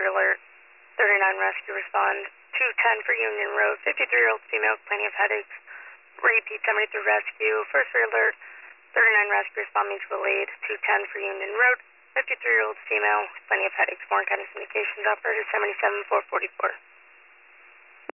alert. 39 rescue respond. 210 for Union Road. 53-year-old female, plenty of headaches. Repeat 73 rescue. First alert. 39 rescue respond mutual aid. 210 for Union Road. 53-year-old female, plenty of headaches. Warren County Communications Operator 77444.